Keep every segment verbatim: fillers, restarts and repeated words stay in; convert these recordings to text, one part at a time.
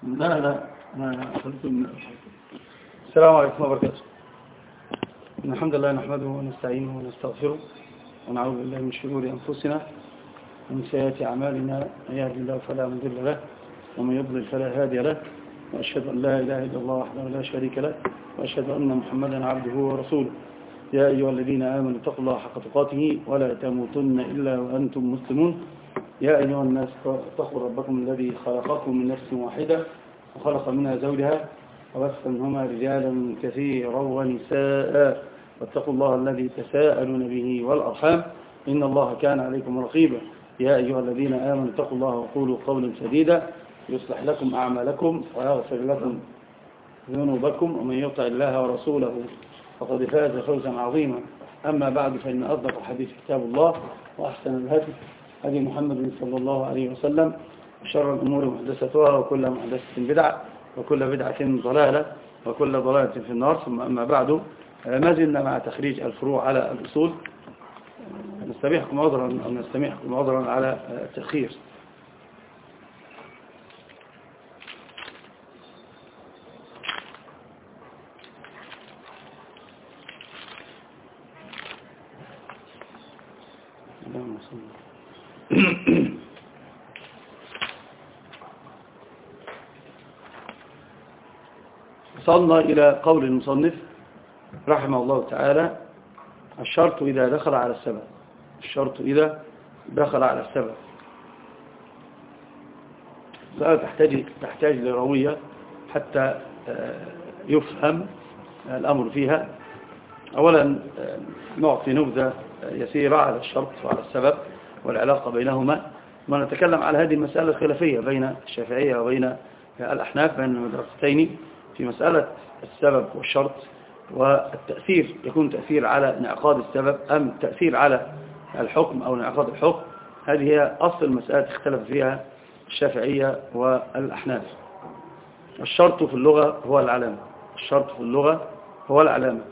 لا لا ما أخذتم. السلام عليكم وبركاته. الحمد لله نحمده ونستعينه ونستغفره ونعوذ بالله من شرور أنفسنا ومن سيئات أعمالنا، من يهد الله فلا مضل له ومن يضلل فلا هادي له، وأشهد أن لا إله إلا الله وحده لا شريك له، وأشهد أن محمدا عبده ورسوله. يا أيها الذين آمنوا اتقوا الله حق تقاته ولا تموتن إلا وأنتم مسلمون. يا أيها الناس اتقوا ربكم الذي خلقكم من نفس واحدة وخلق منها زوجها وبث منهما رجالا كثيرا ونساء، واتقوا الله الذي تساءلون به والأرحام إن الله كان عليكم رقيبا. يا أيها الذين آمنوا اتقوا الله وقولوا قولا سديدا يصلح لكم أعمالكم ويغفر لكم ذنوبكم، ومن يطع الله ورسوله فقد فاز فوزا عظيما. أما بعد، فإن أصدق الحديث كتاب الله، وأحسن الهدي هدي محمد صلى الله عليه وسلم، وشر الأمور محدثاتها، وكل محدثة بدعة، وكل بدعة ضلالة، وكل ضلالة في النار. ثم أما بعد، ما زلنا مع تخريج الفروع على الأصول. نستميحكم عذرا أو نستميحكم عذرا على التأخير. وصلنا إلى قول المصنف رحمه الله تعالى: الشرط إذا دخل على السبب. الشرط إذا دخل على السبب. فتحتاج تحتاج لروية حتى يفهم الأمر فيها. أولا نعطي نبذة يسيرة على الشرط وعلى السبب والعلاقة بينهما، ونتكلم على هذه المسألة الخلافية بين الشافعية وبين الأحناف، بين المدرستين في مسألة السبب والشرط، والتأثير يكون تأثير على انعقاد السبب أم تأثير على الحكم أو انعقاد الحكم. هذه هي أصل المسألة اختلف فيها الشافعية والأحناف. الشرط في اللغة هو العلامة. الشرط في اللغة هو العلامة.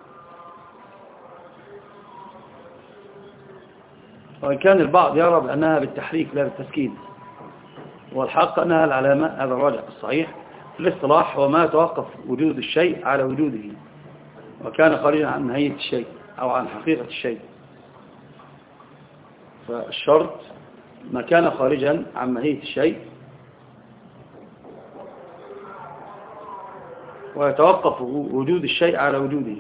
وإن كان البعض يرى بأنها بالتحريك لا بالتسكين، والحق أنها العلامة. هذا الراجح الصحيح. الاصطلاح هو ما توقف وجود الشيء على وجوده، وكان خارجا عن ماهية الشيء أو عن حقيقة الشيء. فالشرط ما كان خارجا عن ماهية الشيء ويتوقف وجود الشيء على وجوده،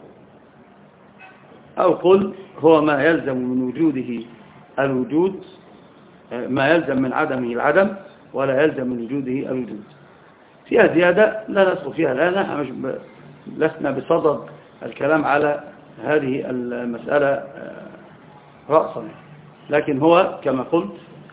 أو قل هو ما يلزم من وجوده الوجود، ما يلزم من عدمه العدم، ولا يلزم من وجوده الوجود. فيها زيادة لا ندخل فيها الآن، نحن لسنا بصدد الكلام على هذه المسألة رأسا، لكن هو كما قلت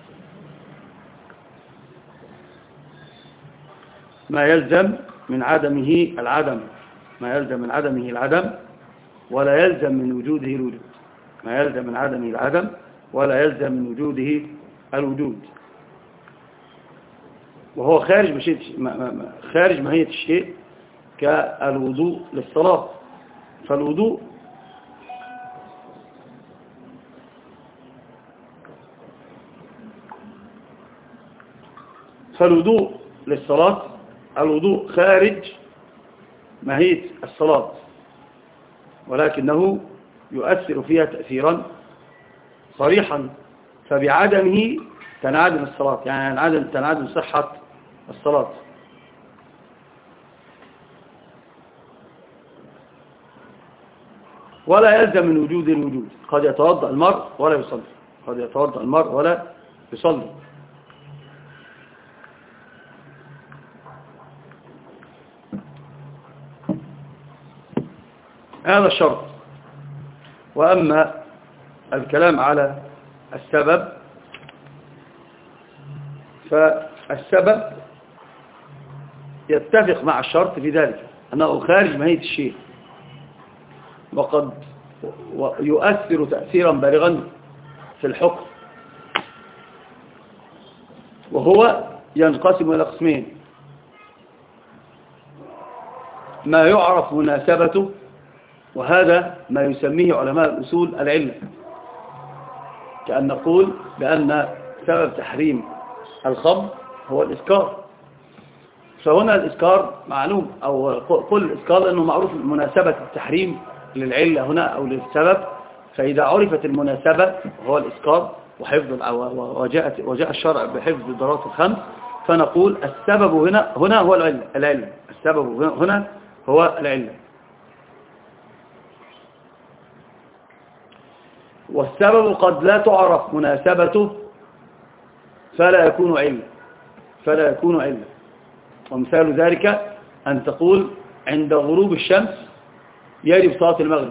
ما يلزم من عدمه العدم، ما يلزم من عدمه العدم ولا يلزم من وجوده الوجود. ما يلزم من عدمه العدم ولا يلزم من وجوده الوجود، وهو خارج مشيئة خارج ماهية الشيء، كالوضوء للصلاة. فالوضوء فالوضوء للصلاة الوضوء خارج ماهية الصلاة، ولكنه يؤثر فيها تأثيرا صريحا، فبعدمه تنعدم الصلاة، يعني تنعدم صحة الصلاة. ولا يلزم من وجود الوجود. قد يتوضأ المرء ولا يصلي، قد يتوضأ المرء ولا يصلي. هذا الشرط. وأما الكلام على السبب، فالسبب يتفق مع الشرط في ذلك أنه خارج ماهية الشيء، وقد يؤثر تأثيرا بالغا في الحكم، وهو ينقسم إلى قسمين: ما يعرف مناسبته، وهذا ما يسميه علماء الأصول العلة، كأن نقول بأن سبب تحريم الخمر هو الإسكار، فهنا الإسكار معلوم، أو قل الإسكار لأنه معروف مناسبة التحريم للعلة هنا أو للسبب. فإذا عرفت المناسبة هو الإسكار وحفظ وجاء وجاء الشرع بحفظ الضرورات الخمس، فنقول السبب هنا هنا هو العلة العلة السبب هنا هو العلة. والسبب قد لا تعرف مناسبته فلا يكون علة فلا يكون علة ومثال ذلك أن تقول عند غروب الشمس يجب صلاة المغرب.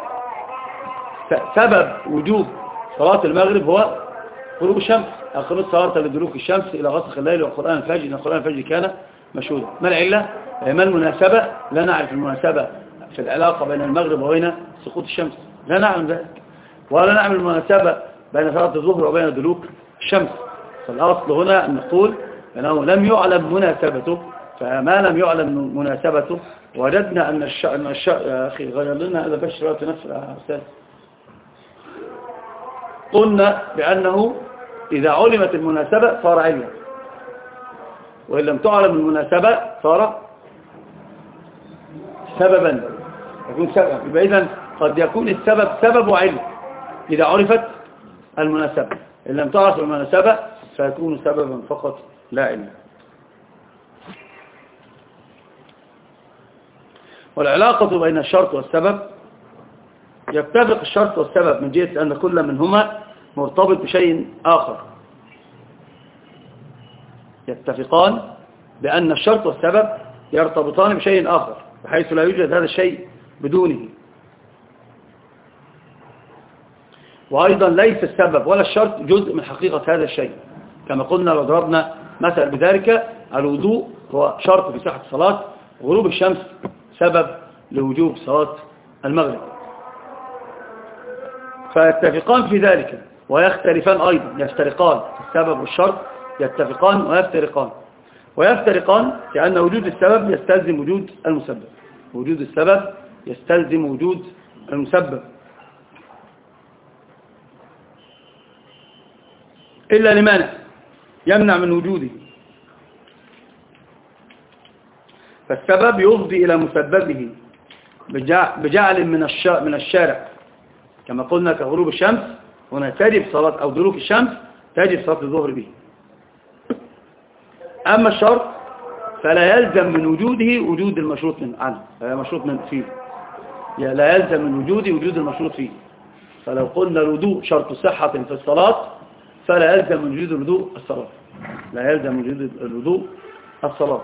سبب وجوب صلاة المغرب هو غروب الشمس. أقمت صلاة لدلوك الشمس إلى غسق الليل وقرآن الفجر إن قرآن الفجر كان مشهودا. ما العلة؟ ما المناسبة؟ لا نعرف المناسبة في العلاقة بين المغرب وبين سقوط الشمس، لا نعلم ذلك، ولا نعلم المناسبة بين صلاة الظهر وبين دلوك الشمس. فالأصل هنا أن نقول أنه لم يعلم مناسبته، فما لم يعلم مناسبته وجدنا أن الشاء أن الشاء يا أخي غير لنا هذا بشر لا تنفر يا أستاذ. قلنا بأنه إذا علمت المناسبة صار علة، وإن لم تعلم المناسبة صار سببا يكون سبب. يبقى إذن قد يكون السبب سبب وعلة إذا عرفت المناسبة، إن لم تعرف المناسبة فيكون سببا فقط لا علة. والعلاقة بين الشرط والسبب يتفق الشرط والسبب من جهة أن كل منهما مرتبط بشيء آخر. يتفقان بأن الشرط والسبب يرتبطان بشيء آخر بحيث لا يوجد هذا الشيء بدونه. وأيضا ليس السبب ولا الشرط جزء من حقيقة هذا الشيء، كما قلنا لو ضربنا مثل بذلك الوضوء هو شرط في صحة الصلاة، غروب الشمس سبب لوجوب صلاة المغرب. فيتفقان في ذلك ويختلفان أيضا، يفترقان السبب والشرط، يتفقان ويفترقان. ويفترقان لأن وجود السبب يستلزم وجود المسبب، وجود السبب يستلزم وجود المسبب، إلا لمانع يمنع من وجوده. فالسبب يفضي إلى مسببه بجعل من من الشارع، كما قلنا كغروب الشمس هنا تجب صلاة أو دلوك الشمس تجب صلاة الظهر به. أما الشرط فلا يلزم من وجوده وجود المشروط من عنه، مشروط من فيه، لا يلزم من وجوده وجود المشروط فيه. فلو قلنا الوضوء شرط صحة في الصلاة فلا يلزم من وجود الوضوء الصلاة، لا يلزم من وجود الوضوء الصلاة.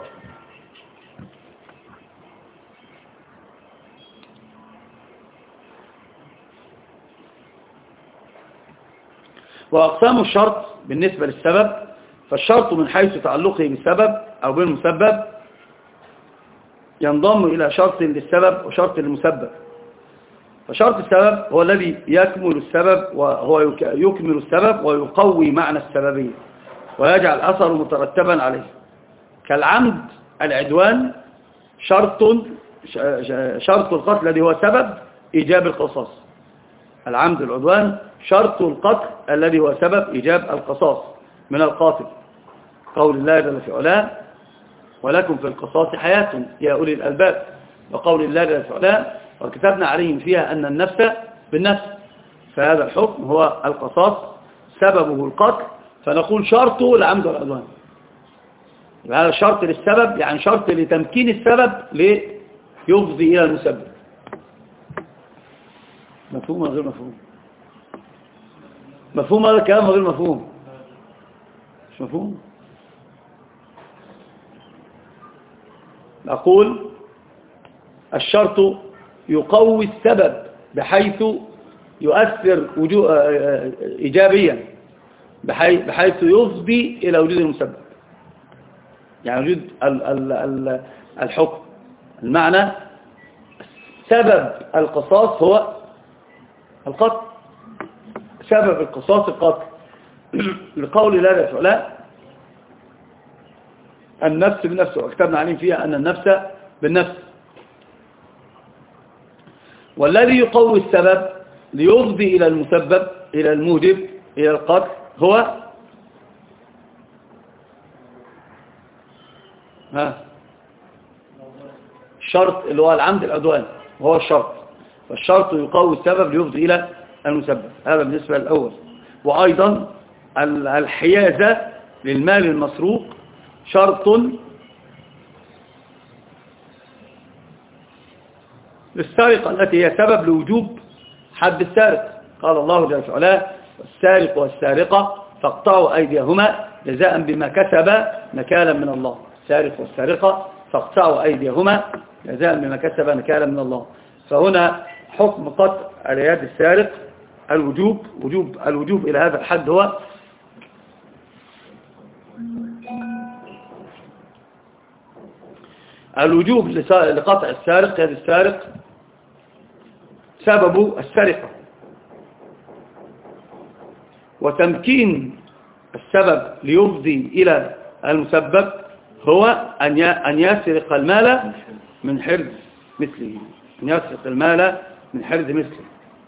وأقسام الشرط بالنسبة للسبب، فالشرط من حيث تعلقه بالسبب أو بالمسبب ينضم إلى شرط للسبب وشرط للمسبب. فشرط السبب هو الذي يكمل السبب وهو يكمل السبب ويقوي معنى السببية ويجعل أثره مترتبا عليه، كالعمد العدوان شرط شرط القتل الذي هو سبب إيجاب القصاص. العمد العدوان شرط القتل الذي هو سبب إيجاب القصاص من القاتل، قول الله جل في علاه ولكم في القصاص حياة يا أولي الألباب، وقول الله جل في علاه وكتبنا عليهم فيها أن النفس بالنفس. فهذا الحكم هو القصاص سببه القتل، فنقول شرطه العمد والعدوان. هذا شرط للسبب، يعني شرط لتمكين السبب ليفضي إلى المسبب. مفهوم ولا غير مفهوم؟ مفهوم هذا الكلام غير مفهوم؟ مش مفهوم؟ نقول الشرط يقوي السبب بحيث يؤثر إيجابيا، بحيث يفضي إلى وجود المسبب، يعني وجود الحكم. المعنى سبب القصاص هو القتل، سبب القصاص القتل، لقول الله تعالى النفس بالنفس وكتبنا عليهم فيها أن النفس بالنفس. والذي يقوي السبب ليفضي إلى المسبب إلى الموجب إلى القتل هو ها الشرط اللي هو العمد العدوان وهو الشرط، فالشرط يقوي السبب ليفضي إلى المسبب. هذا بالنسبة للأول. وأيضا الحيازة للمال المسروق شرط للسرقة التي هي سبب لوجوب حد السارق. قال الله جل وعلا: والسارق والسارقة فاقطعوا أيديهما جزاء بما كسبا نكالا من الله. السارق والسارقة فاقطعوا أيديهما جزاء بما كسبا نكالا من الله. فهنا حكم قطع اليد السارق الوجوب، وجوب الوجوب إلى هذا الحد هو الوجوب لقطع السارق يد السارق سبب السرقة، وتمكين السبب ليفضي إلى المسبب هو أن يسرق المال من حرز مثله، أن يسرق المال من حرز مثله.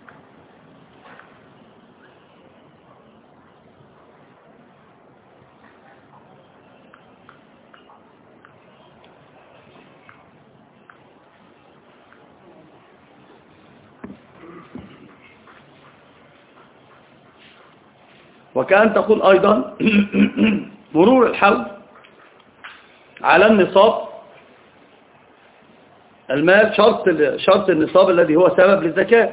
وكأن تقول أيضا مرور الحول على النصاب المال شرط شرط النصاب الذي هو سبب للزكاة.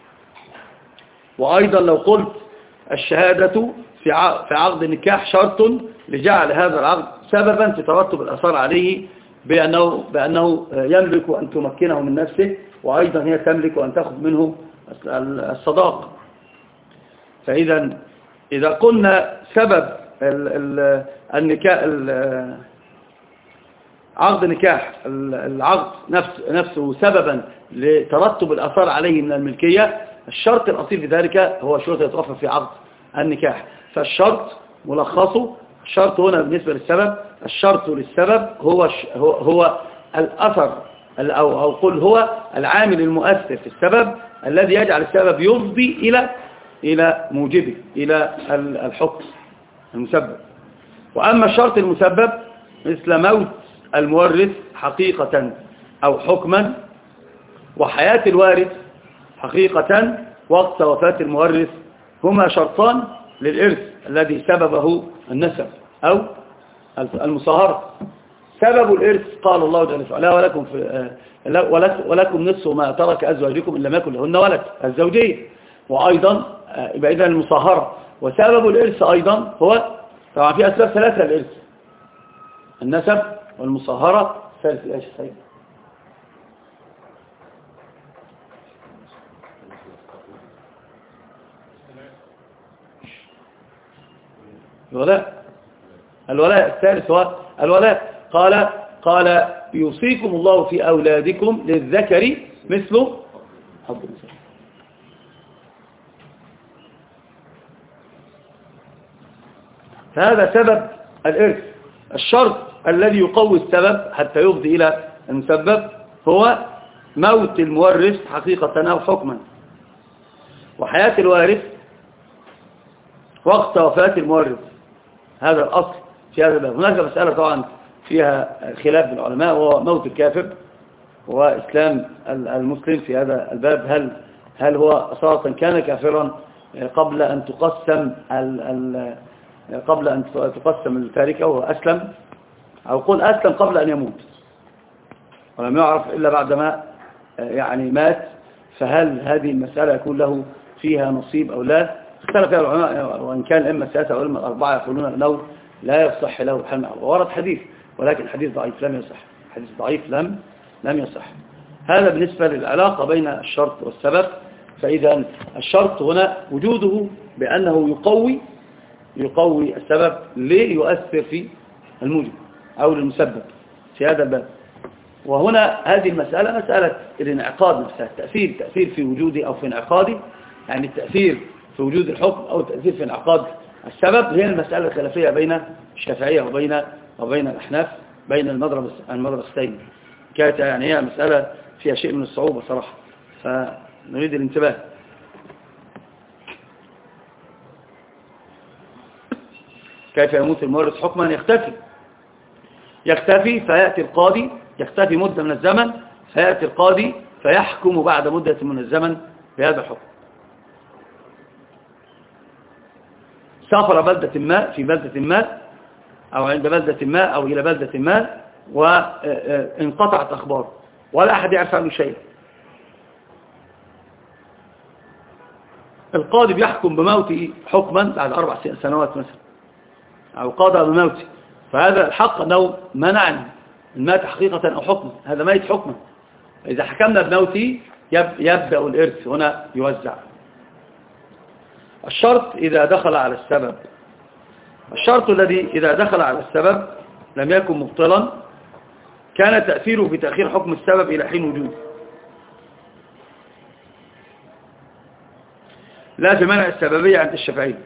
وأيضا لو قلت الشهادة في عقد النكاح شرط لجعل هذا العقد سببا في ترتب الأثار عليه بأنه, بأنه يملك أن تمكنه من نفسه، وأيضا هي تملك أن تأخذ منه الصداق. فإذا إذا قلنا سبب النكاح عقد نكاح العقد نفسه سببا لترتب الأثار عليه من الملكية، الشرط الأصيل في ذلك هو شروط يتوفر في عقد النكاح. فالشرط ملخصه، الشرط هنا بالنسبة للسبب، الشرط للسبب هو هو, هو الأثر أو, أو قل هو العامل المؤثر في السبب الذي يجعل السبب يفضي إلى إلى موجبه، إلى الحكم المسبب. وأما الشرط المسبب مثل موت المورث حقيقة أو حكما، وحياة الوارث حقيقة وقت وفاة المورث، هما شرطان للإرث الذي سببه النسب أو المصاهرة. سبب الإرث قال الله جل وعلا: ولكم, في ولكم نصف ما ترك أزواجكم إن لم يكن لهن ولد، الزوجية. وأيضا يبقى إذن المصاهرة. وسبب الإرث أيضا هو طبعا في أسباب ثلاثة للإرث: النسب والمصاهرة ثالث الإيش السيد الولاء. الولاء الثالث هو الولاء. قال قال يوصيكم الله في أولادكم للذكر مثل حظ الأنثيين. فهذا سبب الإرث. الشرط الذي يقوي السبب حتى يفضي إلى المسبب هو موت المورث حقيقة أو حكما، وحياة الوارث وقت وفاة المورث. هذا الأصل في هذا الباب. هناك مسألة طبعا فيها خلاف العلماء، وهو موت الكافر وإسلام المسلم في هذا الباب. هل هل هو أساسا كان كافرا قبل أن تقسم قبل أن تقسم التاركة وهو أسلم، أو قل أسلم قبل أن يموت ولم يعرف إلا بعدما يعني مات؟ فهل هذه المسألة يكون له فيها نصيب أو لا؟ اختلف فيها العلماء، وإن كان الأئمة الثلاثة والأئمة الأربعة يقولون أنه لا يصح له الحمل. ورد حديث ولكن الحديث ضعيف لم يصح، حديث ضعيف لم لم يصح. هذا بالنسبة للعلاقة بين الشرط والسبب. فإذا الشرط هنا وجوده بأنه يقوي يقوي السبب ليؤثر في الموجب أو المسبب في هذا الباب. وهنا هذه المسألة مسألة الانعقاد نفسها، التأثير تأثير في وجودي أو في انعقادي، يعني التأثير في وجود الحكم أو التأثير في انعقاد السبب. هي المسألة الخلافية بين الشافعية وبين وبين الأحناف، بين المدرسة المدرستين. كانت يعني هي مسألة فيها شيء من الصعوبة صراحة، فنريد الانتباه. كيف يموت المورث حكما؟ يختفي يختفي فيأتي القاضي، يختفي مدة من الزمن، فيأتي القاضي فيحكم بعد مدة من الزمن بهذا الحكم. سافر بلدة ما في بلدة ما أو عند بلدة ما أو إلى بلدة ما وانقطعت أخباره ولا أحد يعرف عنه شيء. القاضي بيحكم بموته حكما بعد أربع سنوات مثلا أو قضى بموته، فهذا الحق أنه منعني المات حقيقة أو حكما، هذا ميت حكما. إذا حكمنا بموته يبدأ الإرث هنا يوزع. الشرط إذا دخل على السبب، الشرط الذي إذا دخل على السبب لم يكن مبطلا كان تأثيره في تأخير حكم السبب إلى حين وجوده، لا في منع السببية عند الشافعية.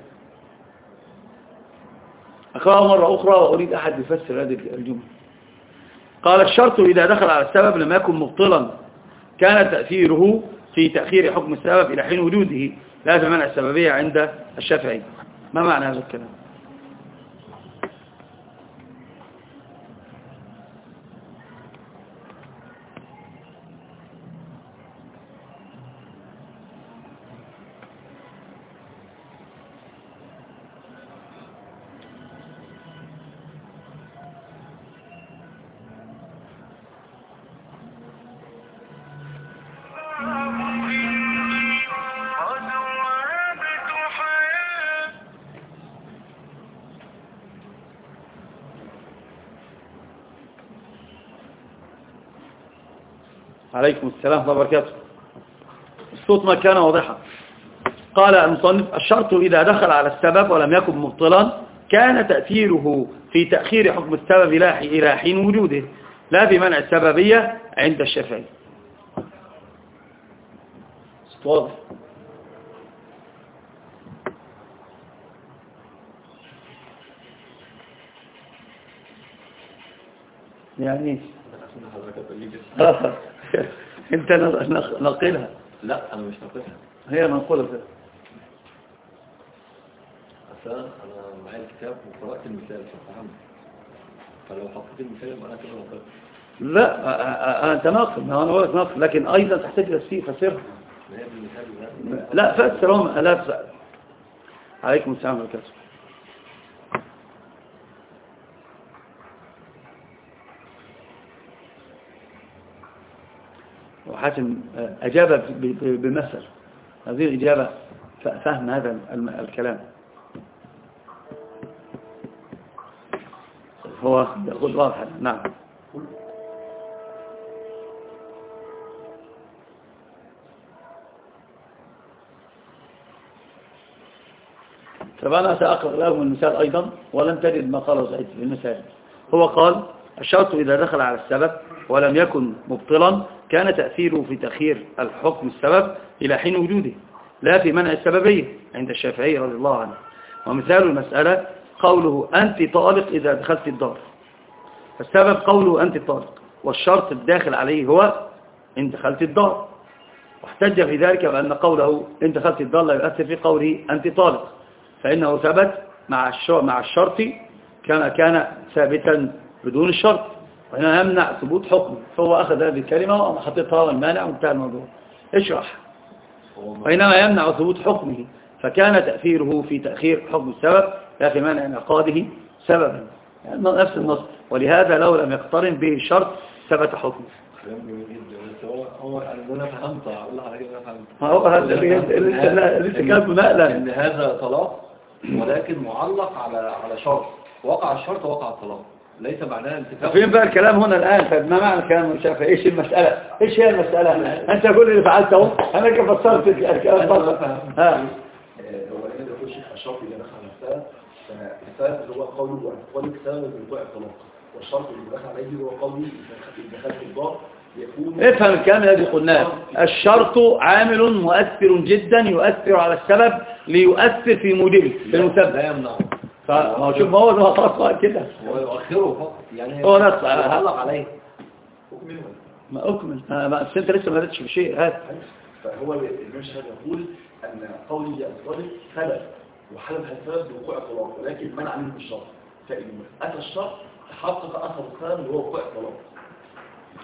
أقرأه مرة أخرى وأريد أحد يفسر هذه الجملة. قال الشرط إذا دخل على السبب لم يكن مبطلا كان تأثيره في تأخير حكم السبب إلى حين وجوده، لا في منع السببية عند الشافعية. ما معنى هذا الكلام؟ عليكم السلام ورحمة الله وبركاته. الصوت ما كان واضحا. قال المصنف الشرط إذا دخل على السبب ولم يكن مبطلا كان تأثيره في تأخير حكم السبب إلى حين وجوده، لا في منع السببية عند الشافعي. واضح؟ يعني انت نقلها. لا انا مش نقلها، هي منقولة كده. اصلا انا معايا الكتاب وقرأت المثال ففهمت، فلو حطيت المثال يبقى انا كده نقلت. لا انت ناقل، ما انا بقولك ناقل، لكن ايضا تحتاج تفسير فسرها. لا فسرهم لا. عليكم السلام ورحمة الله. وحاتم أجاب بمثل، هذه الإجابة فهم هذا الكلام. هو يقول واضح. نعم. طب أنا سأقرأ لهم المثال أيضا ولن تجد ما قاله سعيد في المثال. هو قال الشرط إذا دخل على السبب ولم يكن مبطلا كان تأثيره في تأخير الحكم السبب إلى حين وجوده، لا في منع السببية عند الشافعي رضي الله عنه. ومثال المسألة قوله أنت طالق إذا دخلت الدار، السبب قوله أنت طالق، والشرط الداخل عليه هو إن دخلت الدار. واحتج في ذلك بأن قوله إن دخلت الدار لا يؤثر في قوله أنت طالق، فإنه ثبت مع الشرط كان كان ثابتا بدون الشرط، وهنا يمنع ثبوت حكم. فهو أخذ هذه الكلمة وحطيتها والمانع وانتهى الموضوع. اشرح. وإنما يمنع ثبوت حكمه فكان تأثيره في تأخير حكم السبب لا في مانع انعقاده سببا، يعني نفس النص. ولهذا لو لم يقترن به الشرط ثبت حكمه. هو انا فهمت والله على كده فهمت. هو هذا اللي كان نقلا ان هذا طلاق ولكن معلق على على شرط، وقع الشرط وقع الطلاق، ليس معناه انتفاع. فين بقى الكلام هنا الآن؟ طب ما معنى الكلام مش عارف ايش المسألة؟ ايش هي المسألة؟ انت كل اللي فعلته انا كيف فسرت الكلام فقط. ها هو هنا ده الشيخ الشرط اللي دخل على السبب، فالسبب اللي هو قوله وقول السبب اللي وقع الطلاق، والشرط اللي دخل عليه هو قوله إذا دخلت الدار يكون. افهم الكلام الذي قلناه، الشرط عامل مؤثر جدا يؤثر على السبب ليؤثر في موجبه في المسبب. لا يمنعه. فما شوف هو ده خلاص كده. هو يؤخره فقط يعني هو نص علق عليه. أكمله. ما أكمل. ما أنت لسه ما بدأتش بشيء هذا. فهو المشهد يقول أن قولي الطالب سبب وحلف السبب بوقوع الطلاق، ولكن منع منه الشرط. فإن أتى الشرط تحقق أثر السبب اللي هو وقوع الطلاق.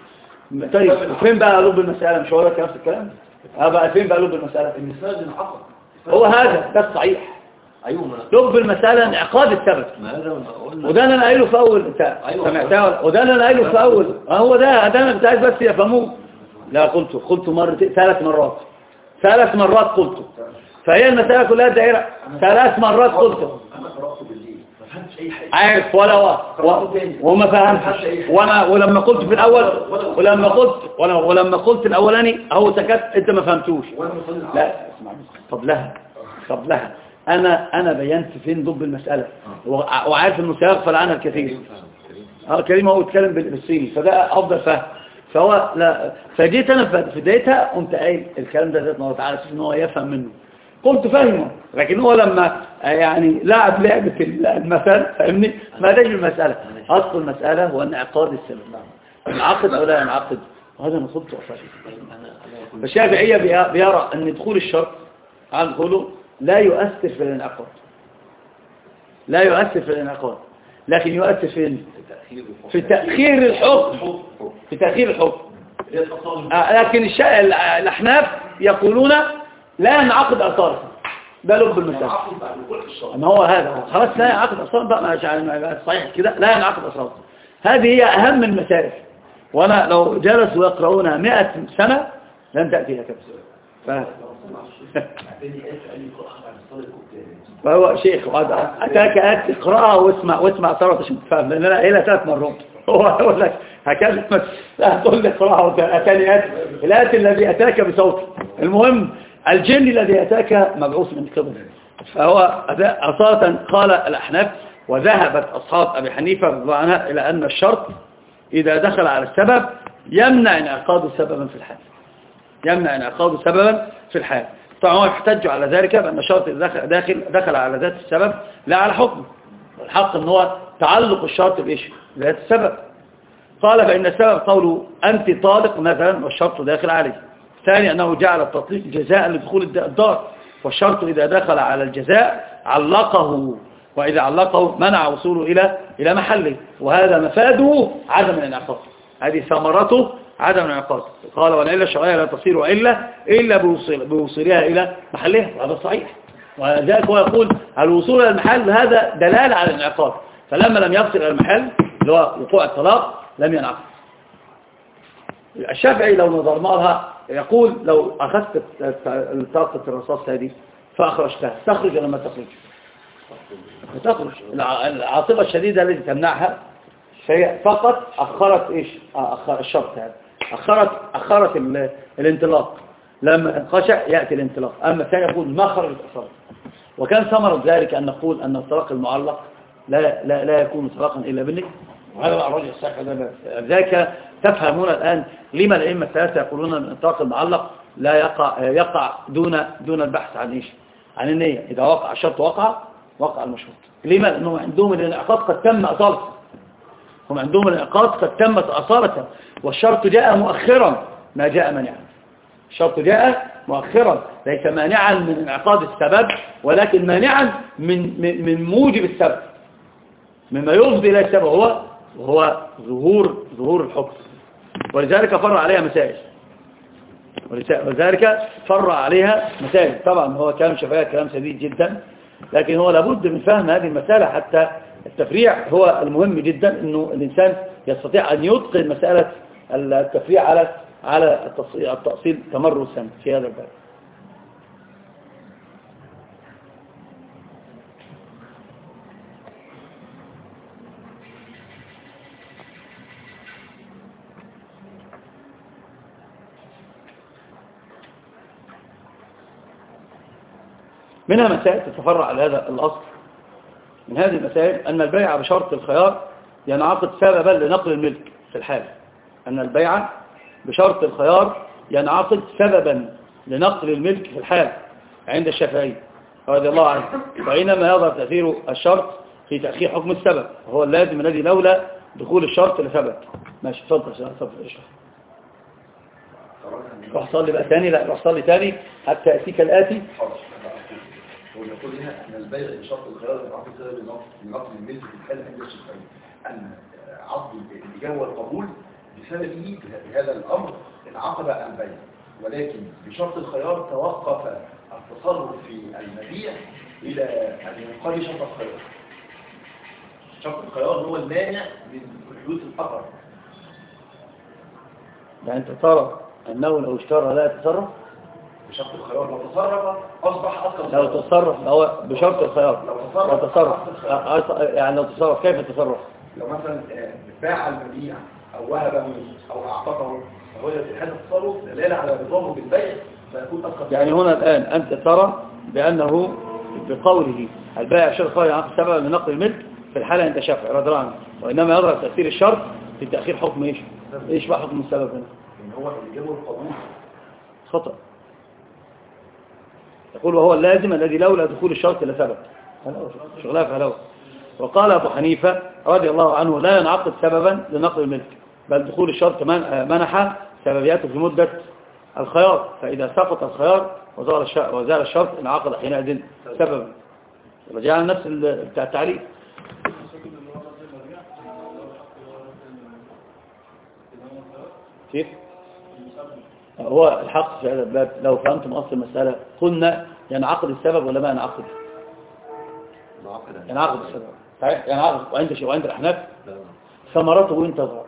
طيب فين بقى لب المسألة؟ مش هقول لك نفس الكلام. اه بقى فين بقى لب المسألة؟ ان السبب انعقد. هو هذا ده الصحيح. ايوه لب المسألة انعقاد السبب. ما هذا ما قلنا. وده اللي انا قايله في اول انت سمعتها، وده اللي انا قايله في اول. هو ده ده انا كنت عايز بس يفهموه. لا قلت قلت مرتين ثلاث مرات ثلاث مرات قلت. فهي المسألة كلها دائرة ثلاث مرات قلت. انا قرأت بالليل ما فهمتش اي حاجه. عارف ولا و... و... وما فهمتش. وانا ولما قلت في الاول ولما قلت ولما, ولما قلت الاولاني اهو سكت انت ما فهمتوش. لا اسمع طب لها طب لها انا انا بينت فين ضب المسألة وعارف انه سيغفل عنها الكثير. اه كريم هو اتكلم بالصيني فده افضل فهم. فهو لا فجيت انا في بدايتها قمت قايل الكلام ده ذات مرة على اساس ان هو يفهم منه. قلت فاهمه لكن هو لما يعني لعب لعبة المثل فاهمني ما داش المسألة. اصل المسألة هو انعقاد السبب ينعقد او لا ينعقد وهذا انا قلته اصلا. فالشافعية بيرى ان دخول الشرط على دخوله لا يؤثر في الانعقاد لا يؤثر في الانعقاد لكن يؤثر في في تأخير الحكم في تأخير الحكم. لكن الأحناف يقولون لا ينعقد أثاره ده لب المسألة. ما هو هذا خلاص لا ينعقد أثاره بقى صحيح كده لا ينعقد أثاره. هذه هي أهم المسائل وأنا لو جلسوا يقرؤونها مئة سنة لن تأتي هكذا. ف... فهو شيخ أتاك أت اقرأها واسمع واسمع ترى عشان تفهم لأن أنا إلى ثلاث مرات هو يقول لك هكذا لا تقول لي اقرأها أتاني أت الآت الذي أتاك بصوت. المهم الجن الذي أتاك مبعوث من قبل. فهو أصالة قال الأحناف وذهبت أصحاب أبي حنيفة رضي الله عنها إلى أن الشرط إذا دخل على السبب يمنع انعقاده سببا في الحال يمنع انعقاده سببا في الحال. طبعا هو يحتج على ذلك بأن الشرط داخل, داخل, دخل على ذات السبب لا على حكم. الحق ان هو تعلق الشرط بإيش ذات السبب. قال فإن السبب قوله أنت طالق مثلا والشرط داخل عليه. ثاني أنه جعل التطليق جزاء لدخول الدار والشرط إذا دخل على الجزاء علقه وإذا علقه منع وصوله إلى إلى محله وهذا مفاده عدم الانعقاد. هذه ثمرته عدم الانعقاد. قال والعلة الشرعية لا تصير علة إلا بوصول بوصولها إلى محلها وهذا صحيح. ولذلك هو يقول الوصول إلى المحل هذا دلالة على الانعقاد. فلما لم يصل إلى المحل اللي هو وقوع الطلاق لم ينعقد. الشافعي لو نظرنا لها يقول لو أخذت طاقة الرصاص هذه فأخرجتها تخرج ولا ما تخرج؟ تخرج. العاصفة الشديدة التي تمنعها فهي فقط أخرت إيش أخر الشرط هذا أخرت أخرت الانطلاق. لما انقشع يأتي الانطلاق. أما الثاني يقول ما خرجت أخرت. وكان ثمرة ذلك أن نقول أن الطلاق المعلق لا لا لا يكون طلاقا إلا بالنك وهذا بقى الرجل الصحيح. ذلك تفهمون الآن لما الأئمة الثلاثة يقولون أن الطلاق المعلق لا يقع يقع دون دون البحث عن إيش عن النية. إذا وقع الشرط وقع وقع المشروط. لما؟ لأنه عندهم الانعقاد قد تم أصالة. هم عندهم الانعقاد قد تمت أصالة والشرط جاء مؤخرا ما جاء مانعا. الشرط جاء مؤخرا ليس مانعا من انعقاد السبب ولكن مانعا من من, من موجب السبب مما يفضي إلى السبب هو وهو ظهور ظهور الحكم. ولذلك فرع عليها مسائل ولذلك فرع عليها مسائل. طبعا هو كلام شفاية كلام سديد جدا لكن هو لابد من فهم هذه المسألة حتى التفريع هو المهم جدا انه الانسان يستطيع ان يتقن مسألة التفريع على على التأصيل تمرسا في هذا الباب. منها مسائل تتفرع على هذا الأصل. من هذه المسائل أن البيع بشرط الخيار ينعقد سببا لنقل الملك في الحال. أن البيع بشرط الخيار ينعقد سببا لنقل الملك في الحال عند الشافعي رضي الله عنه. وإنما يظهر تأثير الشرط في تأخير حكم السبب وهو اللازم الذي لولا دخول الشرط لثبت. ماشي اتفضل اتفضل اشرح. روح صلي بقى ثاني لا روح صلي ثاني حتى يأتيك الآتي. ونقول هنا أن البيع بشرط الخيار ينعقد سبب لنقل الملك في الحال عند الشافعي. أن عقد الإجابة والقبول بسببه بهذا الأمر انعقد البيع، ولكن بشرط الخيار توقف التصرف في المبيع إلى أن ينقضي شرط الخيار. شرط الخيار هو المانع من حدوث الأثر. يعني أنت ترى أنه لو اشترى لا يتصرف؟ بشرط الخيار لو تصرف أصبح أصلا لو تصرف هو بشرط الخيار لو لو تصرف تصرف يعني لو تصرف كيف التصرف؟ لو مثلا باع المبيع أو وهبه أو أعتقه، فهو هذا التصرف دلالة على رضاه بالبيع فيكون أسقط. يعني هنا الآن أنت ترى بأنه بقوله البائع شرط خيار عن سبب لنقل الملك في الحالة أنت شافع رضي الله عنه، وإنما يظهر تأثير الشرط في تأخير حكم إيش؟ إيش بقى حكم السبب هنا؟ إن هو اللي جابه القانون خطأ. يقول وهو اللازم الذي لولا دخول الشرط لثبت شغلها فهلوه. وقال أبو حنيفة رضي الله عنه لا ينعقد سببا لنقل الملك، بل دخول الشرط منح سببياته في مدة الخيار، فإذا سقط الخيار وزال الشرط انعقد حينئذ سببا. رجعنا نفس بتاع التعريف. كيف؟ هو الحق في هذا الباب لو فهمتم أصل المسألة قلنا ينعقد السبب ولا ما ينعقد؟ ينعقد السبب صحيح ينعقد. وعند شيء وعند الأحناف ثمرته وين تظهر؟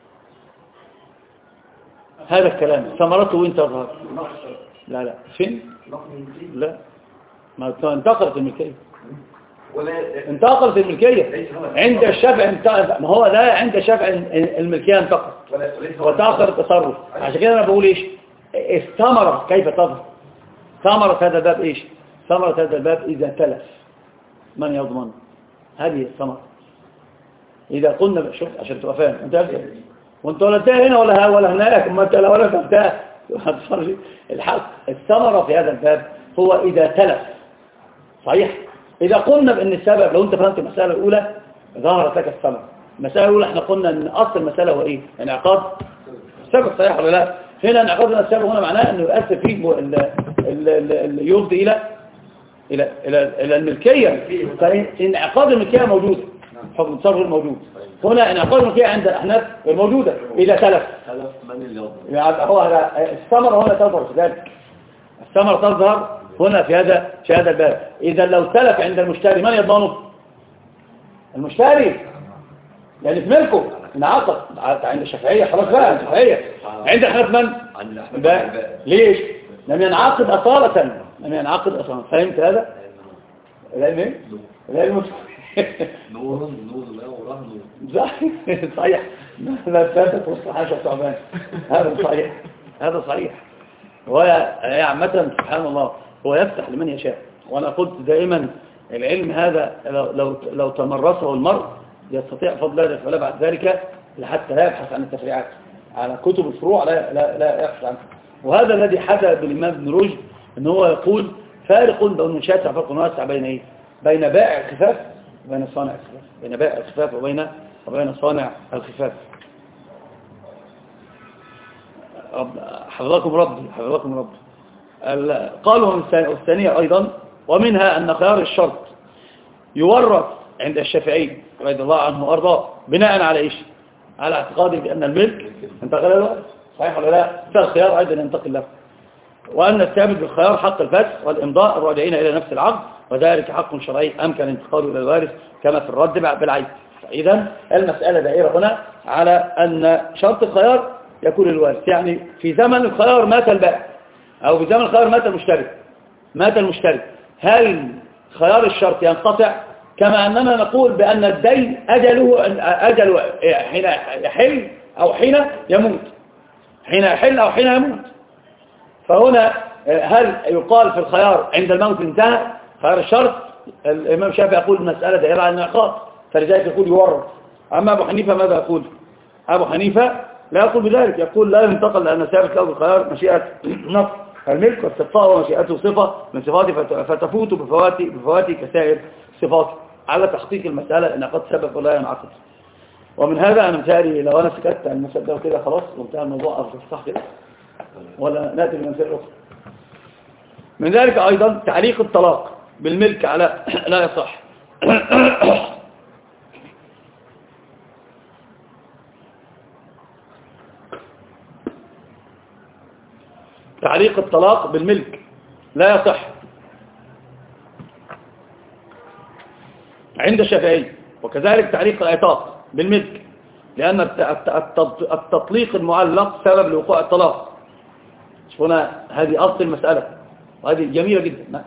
هذا الكلام ثمرته وين تظهر؟ لا لا فين؟ لا ما انتقلت الملكية انتقلت الملكية عند الشافعي. ما هو لا عند الشافعي الملكية انتقلت وتأخر التصرف. عشان كده أنا بقول إيش الثمرة كيف تظهر؟ ثمرة هذا الباب إيش؟ ثمرة هذا الباب إذا تلف من يضمن؟ هذه الثمرة. إذا قلنا شوف عشان تبقى فاهم أنت أفهم وأنت ولا تاه هنا ولا ولا هناك ما أنت لا ولا تفتاه الحق. الثمرة في هذا الباب هو إذا تلف صحيح. إذا قلنا بأن السبب لو أنت فهمت المسألة الأولى ظهرت لك الثمرة. المسألة الأولى احنا قلنا أن أصل المسألة هو إيه؟ انعقاد السبب صحيح ولا لا؟ هنا انعقاد السبب هنا معناه أنه يؤثر فيه يفضي إلى إلى إلى إلى الملكية. فانعقاد الملكية موجود حكم التصرف الموجود. هنا انعقاد الملكية عند الأحناف الموجودة إذا تلف يعني هو الثمرة هنا تظهر في ذلك. الثمرة تظهر هنا في هذا في هذا الباب. إذا لو تلف عند المشتري من يضمنه؟ المشتري يعني في ملكه انعقد. عند الشافعية خلاص بقى عند الشافعية. عند الأحناف من؟ ليش؟ لم ينعقد أصالة لم ينعقد أصالة. فهمت هذا؟ العلم ايه؟ العلم نور نور لا ورهن صحيح. لا تثبت وسط حاجة تعبان. هذا صحيح هذا صحيح. وهي عامة سبحان الله هو يفتح لمن يشاء. وأنا قلت دائما العلم هذا لو, لو, لو تمرسه المرء يستطيع فضل الله فلا بعد ذلك حتى لا يبحث عن التفريعات على كتب الفروع لا, لا, لا يبحث عنها. وهذا الذي حدث بالإمام ابن رشد أنه هو يقول فارق بين شاسع فرق واسع بين إيه؟ بين بائع الخفاف وبين صانع الخفاف. بين بائع الخفاف وبين وبين صانع الخفاف. حفظكم ربي حفظكم ربي. قالوا الثانية أيضا ومنها أن خيار الشرط يورث عند الشافعي رضي الله عنه وأرضاه بناء على إيش؟ على اعتقاده بأن الملك انتقل له صحيح ولا لا؟ فالخيار أيضا ينتقل له. وأن الثابت بالخيار حق الفسخ والإمضاء الراجعين إلى نفس العقد وذلك حق شرعي أمكن انتقاله إلى الوارث كما في الرد بالعيب. إذن المسألة دائرة هنا على أن شرط الخيار يكون الوارث. يعني في زمن الخيار مات البائع أو في زمن الخيار مات المشتري مات المشتري هل خيار الشرط ينقطع كما أننا نقول بأن الدين أجله أجله حين يحل أو حين يموت حين يحل أو حين يموت. فهنا هل يقال في الخيار عند الموت انتهى خيار الشرط؟ الإمام الشافعي يقول المسألة دائرة على الانعقاد فلذلك يقول يورث. أما أبو حنيفة ماذا يقول؟ أبو حنيفة لا يقول بذلك يقول لا ينتقل لأن ثابت له بالخيار مشيئة نص الملك واستبقاء ومشيئته صفة من صفاته فتفوت بفواتي بفواتي كسائر صفاته على تحقيق المسألة إن قد سبب ولا ينعقد. ومن هذا أنا مثالي لو أنا سكت عن المسألة كده خلاص وانتهى الموضوع أفضل صح كده ولا نأتي بمثال أخرى. من ذلك أيضا تعليق الطلاق بالملك على لا يصح. تعليق الطلاق بالملك لا يصح عند الشافعي، وكذلك تعليق العتاق بالملك، لأن التطليق المعلق سبب لوقوع الطلاق. هنا هذه أصل المسألة، وهذه جميلة جدا،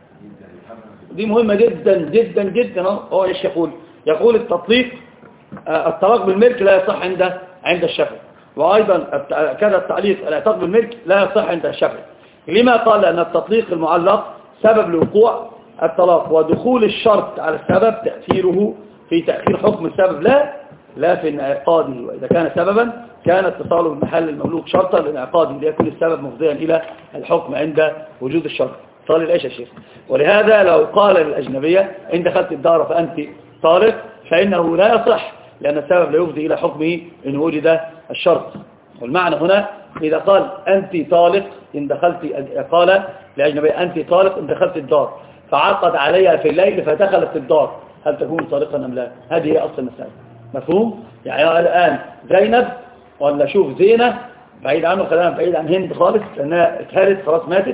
دي مهمة جدا جدا جدا. هو ايش يقول؟ يقول التطليق الطلاق بالملك لا يصح عند عند الشافعي، وأيضا كذا التعليق العتاق بالملك لا يصح عند الشافعي. لما قال؟ أن التطليق المعلق سبب لوقوع الطلاق، ودخول الشرط على السبب تأثيره في تأخير حكم السبب لا لا في انعقاده، وإذا كان سببا كان اتصاله بمحل المملوك شرطا لانعقاده ليكون السبب مفضيا إلى الحكم عند وجود الشرط. صار العيش يا شيخ. ولهذا لو قال للأجنبية إن دخلت الدار فأنت طالق فإنه لا يصح، لأن السبب لا يفضي إلى حكمه إن وجد الشرط. والمعنى هنا إذا قال أنت طالق إن دخلت، قال لأجنبية أنت طالق إن دخلت الدار فعقد عليها في الليل فدخلت الدار، هل تكون طالقا أم لا؟ هذه هي أصل المسألة. مفهوم؟ يعني الآن زينب ولا شوف زينة بعيد عنه، خلينا بعيد عن هند خالص لأنها اتهالت خلاص ماتت،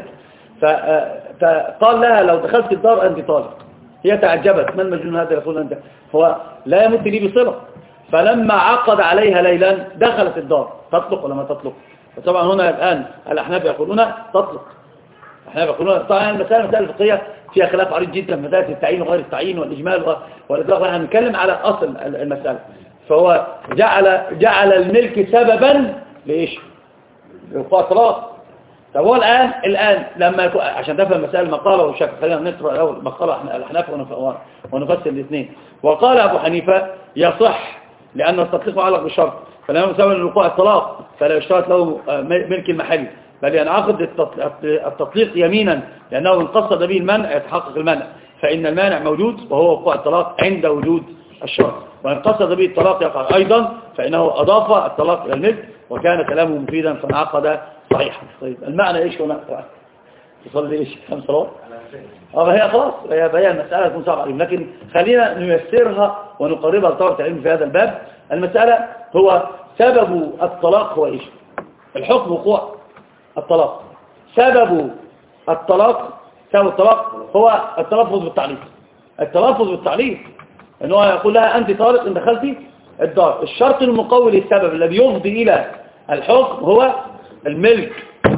فقال لها لو دخلت الدار أنت طالق. هي تعجبت، ما المجنون هذا يقول أنت؟ هو لا يمت لي بصلة. فلما عقد عليها ليلا دخلت الدار، تطلق ولا ما تطلق؟ فطبعا هنا الآن الأحناف يقولون تطلق، الأحناف يقولون طبعا المسألة مسألة فقهية فيها خلاف عريض جدا، مسألة التعيين وغير التعيين والإجمال والإطلاق، احنا هنتكلم على أصل المسألة. فهو جعل جعل الملك سببا لإيش؟ لوقوع الطلاق. طب هو الآن الآن لما يكون، عشان تفهم المسألة مقالة والشافعي، خلينا نقرأ الأول مقالة الأحناف ونفسر الاثنين. وقال أبو حنيفة يصح لأن التطليق معلق بشرط، فلما يسبب لوقوع الطلاق فلا يشترط له ملك المحل، بل ينعقد التطليق يمينا، لأنه إن قصد به المنع يتحقق المنع، فإن المانع موجود وهو وقوع الطلاق عند وجود الشرط، وإن قصد به الطلاق يقع أيضا فإنه أضاف الطلاق إلى الملك وكان كلامه مفيدا فانعقد صحيحا. طيب المعنى إيش هنا؟ تصلي إيش؟ كم صلاة؟ اه هي خلاص هي هي المسألة تكون صعبة عليهم، لكن خلينا نيسرها ونقربها لطلبة العلم في هذا الباب. المسألة هو سبب الطلاق هو إيش؟ الحكم وقوع الطلاق. سبب الطلاق سبب الطلاق هو التلفظ بالتعليق. التلفظ بالتعليق ان هو يقول لها انت طالق ان دخلتي الدار. الشرط المقوي للسبب الذي يفضي الى الحكم هو الملك،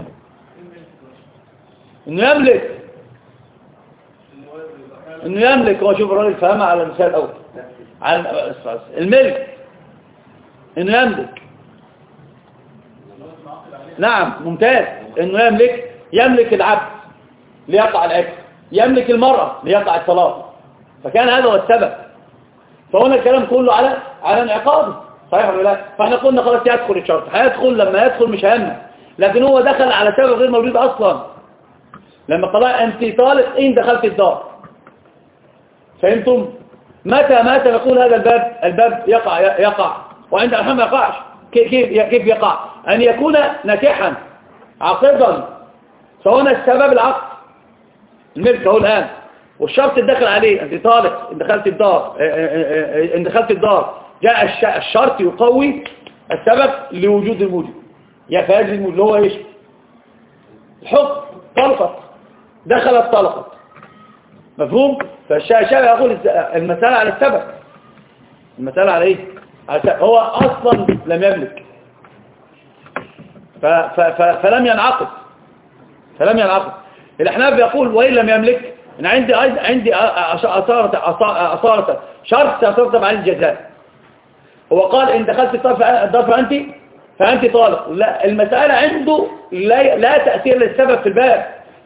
انه يملك انه يملك هو شوف الراجل فهمها على المثال الاول على الملك انه يملك. نعم ممتاز، انه يملك يملك العبد ليقع العبد، يملك المرأة ليقع الطلاق، فكان هذا هو السبب. فهنا الكلام كله على على انعقاده، صحيح ولا لا؟ فاحنا قلنا خلاص يدخل الشرط، هيدخل لما يدخل مش هيمنع، لكن هو دخل على سبب غير موجود اصلا. لما قال انت طالق ان دخلت الدار، فهمتم؟ متى متى نقول هذا الباب الباب يقع يقع وعند الحكم ما يقعش. كيف كيف يقع؟ ان يكون ناكحا عاقدا، فهنا السبب العقد الملك هو الان، والشرط الدخل عليه انت طالق ان دخلت الدار ان دخلت الدار جاء الشرط يقوي السبب لوجود الموجب، يا فاجر الموجب اللي هو ايش؟ الحكم. طلقت دخلت طلقت، مفهوم؟ فالشافعي يقول المسألة على السبب، المسألة على ايه؟ على السبب. هو اصلا لم يملك ف ف ف فلم ينعقد فلم ينعقد الأحناف يقول وإن لم يملك إن عندي عندي أثارة أثارة شرط سيترتب عليه الجزاء. هو قال إن دخلت الدار فأنت فأنت طالق. لا، المسألة عنده لا, لا تأثير للسبب في الباب.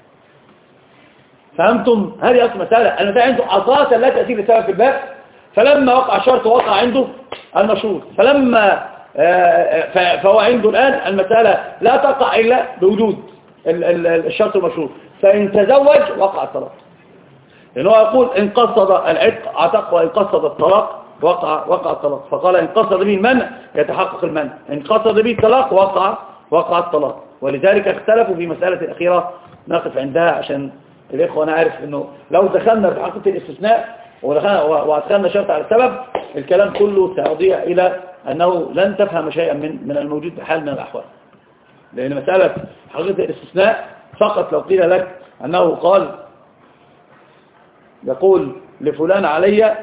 فهمتم؟ هذه أصل مسألة. المسألة عنده أساسا لا تأثير للسبب في الباب، فلما وقع شرط وقع عنده المشروط، فلما فهو عنده الآن المسألة لا تقع إلا بوجود الشرط المشروط، فإن تزوج وقع الطلاق. لأنه يقول إن قصد العتق عتق، وإن قصد الطلاق وقع وقع الطلاق. فقال إن قصد به المنع يتحقق المنع، إن قصد به الطلاق وقع وقع الطلاق. ولذلك اختلفوا في مسألة الأخيرة نقف عندها عشان الإخوة. أنا عارف إنه لو دخلنا في حقيقة الاستثناء وأدخلنا شرط على السبب الكلام كله سيضيع إلى أنه لن تفهم شيئا من من الموجود بحال من الأحوال. لأن مسألة حقيقة الاستثناء فقط لو قيل لك أنه قال يقول لفلان علي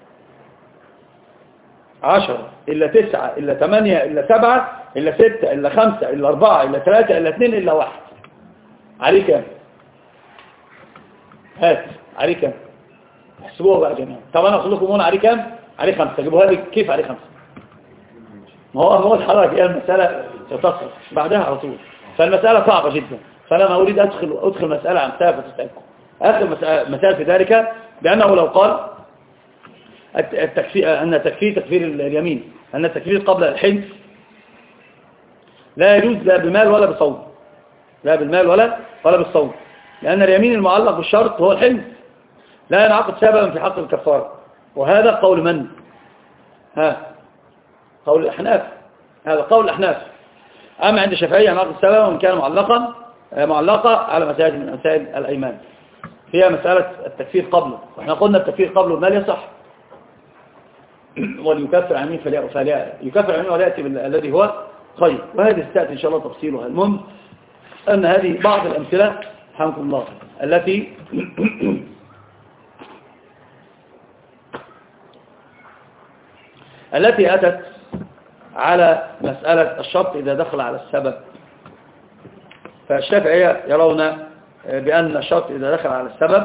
عشرة إلا تسعة إلا ثمانية إلا سبعة إلا ستة إلا خمسة إلا أربعة إلا ثلاثة إلا اثنين إلا واحد، عليه كام؟ هات عليه كام؟ احسبوها بقى يا جماعة. طب أنا أقول لكم هنا عليه كام؟ عليه خمسة. جيبوها لي كيف عليه خمسة؟ ما هو هو الحركة هي المسألة تتصل بعدها على طول، فالمسألة صعبة جدا. فأنا أريد أدخل أدخل مسألة عن سابقة تستعبكم. آخر مسألة في ذلك بأنه لو قال التكفير أن تكفير تكفير اليمين أن التكفير قبل الحنث لا يجوز لا بمال ولا بصوم، لا بالمال ولا ولا بالصوم، لأن اليمين المعلق بالشرط هو الحنث لا ينعقد سببا في حق الكفارة. وهذا قول من؟ ها قول الأحناف، هذا قول الأحناف. أما عند الشافعية ينعقد سببا وإن كان معلقا معلقة على مسائل من مسائل الأيمان فيها مسألة التكفير قبله، وإحنا قلنا التكفير قبله المال يصح وليكفر عن مين فليأتي يكفر عن مين وليأتي الذي هو خير، وهذه ستأتي إن شاء الله تفصيلها. المهم أن هذه بعض الأمثلة حمكم الله التي التي أتت على مسألة الشرط إذا دخل على السبب. فالشافعية يرون بأن الشرط إذا دخل على السبب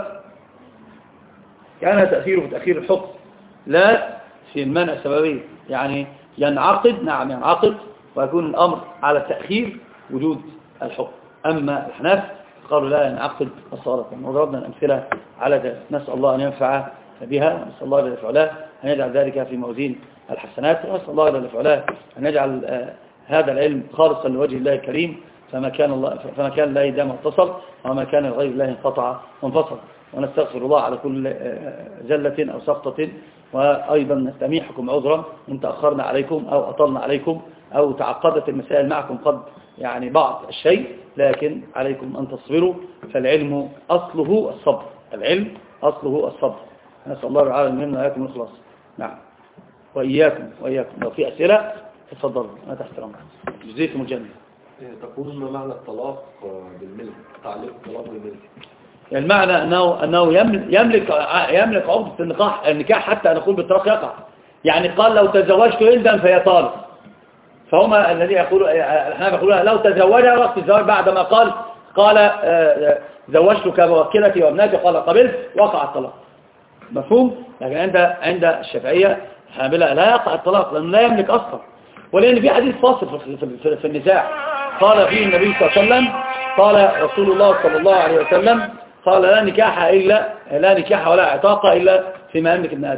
كان تأثيره في تأخير الحكم لا في المنع السببي، يعني ينعقد نعم ينعقد ويكون الأمر على تأخير وجود الحكم. أما الحناف قالوا لا ينعقد أصالة، وضربنا الأمثلة على ذلك. نسأل الله أن ينفع بها، نسأل الله جل وعلا أن يجعل ذلك في موازين الحسنات، ونسأل الله جل وعلا أن يجعل هذا العلم خالصا لوجه الله الكريم، فما كان الله فما كان الله دام اتصل وما كان لغير الله انقطع وانفصل. ونستغفر الله على كل زلة أو سقطة، وأيضا نستميحكم عذرا إن تأخرنا عليكم أو أطلنا عليكم أو تعقدت المسائل معكم قد يعني بعض الشيء، لكن عليكم أن تصبروا، فالعلم أصله الصبر، العلم أصله الصبر. نسأل الله تعالى منا وإياكم الإخلاص. نعم وإياكم وإياكم. لو في أسئلة تفضلوا أنا تحت الأمر. جزيتم الجنة. تقول ما معنى الطلاق بالملك، تعليق الطلاق بالملك؟ المعنى أنه أنه يملك يملك عقدة النكاح النكاح حتى نقول بالطلاق يقع. يعني قال لو تزوجت هندا فهي طالق، فهما الذي يقول الأحناف يقولون لو تزوجها وقت الزواج بعدما قال قال زوجتك بوكيلتي وابنتي قال قبلت وقع الطلاق. مفهوم؟ لكن عند عند الشافعية الحنابلة لا يقع الطلاق لأنه لا يملك أصلا، ولأن في حديث فاصل في, في, في النزاع قال فيه النبي صلى الله عليه وسلم، قال رسول الله صلى الله عليه وسلم قال لا نكاح إلا لا نكاح ولا عتاق إلا فيما يملك ابن آدم.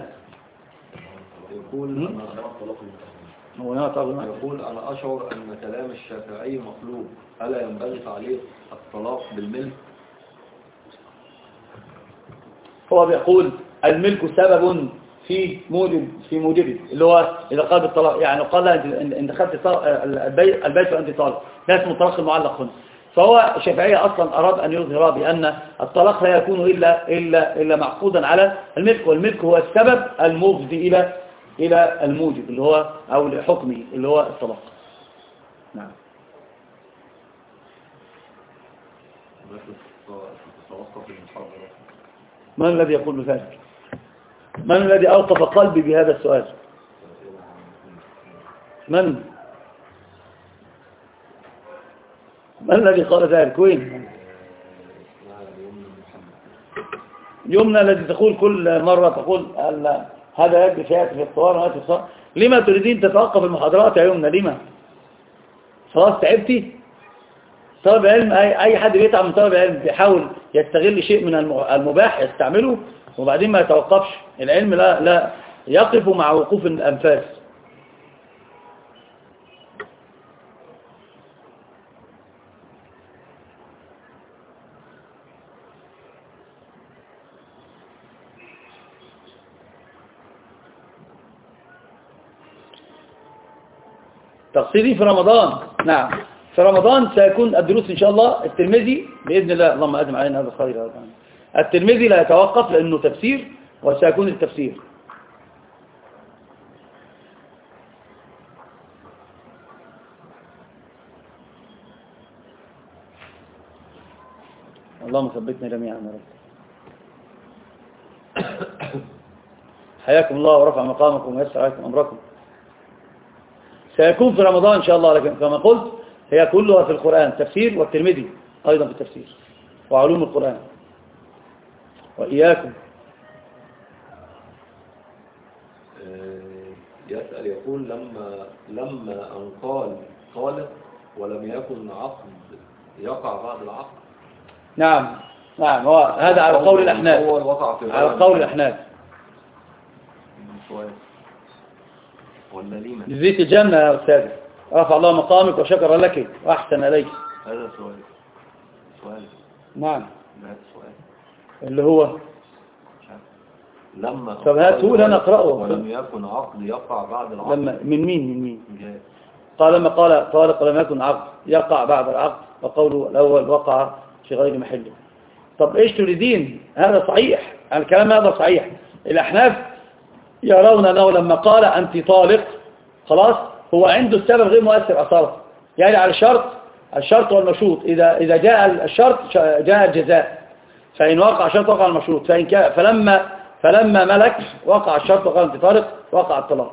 يقول هو يقول أنا أشعر أن كلام الشافعي مطلوب، ألا ينبغي تعليق الطلاق بالملك؟ هو بيقول الملك سبب في موجب في موجبه اللي هو إذا قال بالطلاق، يعني قال لا إن دخلت البيت البيت فأنت طالق، لا اسمه الطلاق المعلق هنا. فهو الشافعية أصلا أراد أن يظهر بأن الطلاق لا يكون إلا إلا إلا معقودا على الملك، والملك هو السبب المفضي إلى إلى الموجب اللي هو أو لحكمه اللي هو الطلاق. نعم. من الذي يقول ذلك؟ من الذي أوقف قلبي بهذا السؤال؟ من؟ من الذي قال ذلك؟ وين؟ يمنى الذي تقول كل مرة تقول هذا يجري فيها في الصور وهذا في الصور. لما تريدين تتوقف المحاضرات يا يمنى؟ لما؟ خلاص تعبتي؟ طالب علم أي, أي حد بيتعب من طالب علم بيحاول يستغل شيء من المباح يستعمله وبعدين ما يتوقفش. العلم لا لا يقف مع وقوف الأنفاس. تقصيري في رمضان. نعم في رمضان سيكون الدروس إن شاء الله. الترمذي بإذن الله اللهم أدم علينا هذا الخير. الترمذي لا يتوقف لأنه تفسير وسيكون التفسير. اللهم ثبتنا جميعا يا رب. حياكم الله ورفع مقامكم ويسر عليكم أمركم. سيكون في رمضان إن شاء الله، لكن كما قلت هي كلها في القرآن، تفسير والترمذي أيضا في التفسير وعلوم القرآن. وإياكم. يسأل يقول لما لما أن قال قال ولم يكن عقد يقع بعد العقد. نعم نعم، هو هذا على قول الأحناف، على قول الأحناف. ولا ليما جزيت الجنة يا أستاذ، رفع الله مقامك وشكر لك وأحسن إليك. هذا سؤال سؤال نعم، هذا سؤال اللي هو لما طب هاتوا لنا نقرأه. ولم يكن عقد يقع بعد العقد. لما من مين من مين جاي. قال لما قال طالق لم يكن عقد يقع بعد العقد، وقوله الأول وقع في غير محله. طب إيش تريدين؟ هذا صحيح، الكلام هذا صحيح. الأحناف يرون أنه لما قال أنت طالق خلاص هو عنده السبب غير مؤثر أصلا، يعني على الشرط الشرط والمشروط، إذا إذا جاء الشرط جاء الجزاء، فإن وقع الشرط وقع المشروط، فإن كان فلما فلما ملك وقع الشرط وقال أنت طالق وقع الطلاق.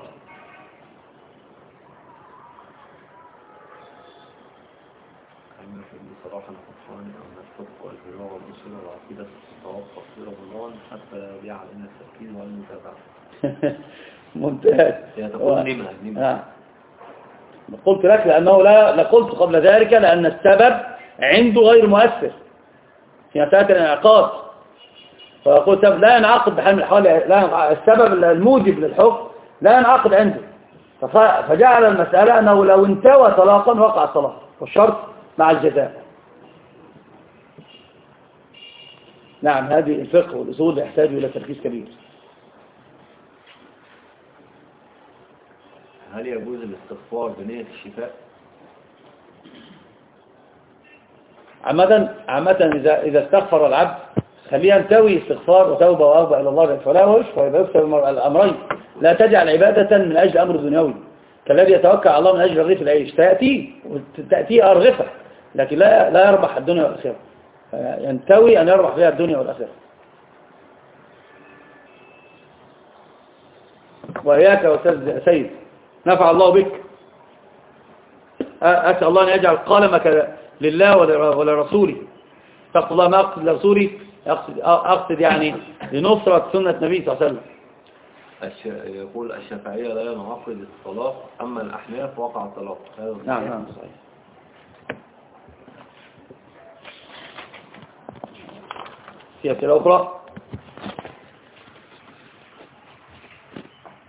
بصراحة نقصان أن الصدق والبراء والأصول والعقيدة تتوقف في رمضان حتى لا يبيع علينا التركيز والمتابعة. ممتاز. هي تقول نمرة نمرة. قلت لك لأنه لا لقلت قبل ذلك لأن السبب عنده غير مؤثر في مسألة الانعقاد، فقلت لا ينعقد بحال من الأحوال، لا السبب الموجب للحكم لا ينعقد عنده، فجعل المسألة أنه لو انتوى طلاقا وقع الطلاق، والشرط مع الجزاء. نعم، هذه الفقه والأصول يحتاج إلى تركيز كبير. هل يجوز الاستغفار بنية الشفاء؟ عامة عامة إذا إذا استغفر العبد خليه ينتوي استغفار وتوبة وأوبة إلى الله فلا وش ويبقى يكسب الأمرين. لا تجعل عبادة من أجل أمر دنيوي كالذي يتوكل على الله من أجل رغيف العيش، تأتي تأتي أرغفة لكن لا لا يربح الدنيا والآخرة، ينتوي أن يربح فيها الدنيا والآخرة. وإياك يا أستاذ سيد، نفع الله بك. أسأل الله أن يجعل قلمك لله ولرسوله، تقصد الله ما أقصد لرسوله، أقصد, أقصد يعني لنصرة سنة النبي صلى الله عليه وسلم. يقول الشافعية لا ينعقد الطلاق، أما الأحناف وقع الطلاق. نعم نعم صحيح. في أسئلة أخرى؟